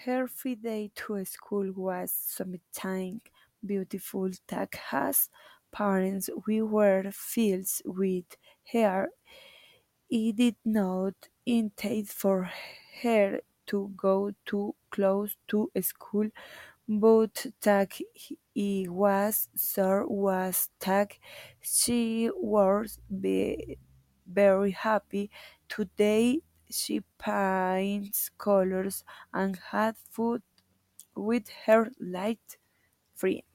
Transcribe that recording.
Her first day to school was something beautiful. Tag as parents, we were filled with her. It did not intend for her to go too close to school, but Tag he was sure was Tag. She was very happy. Today she paints colors and had food with her light free.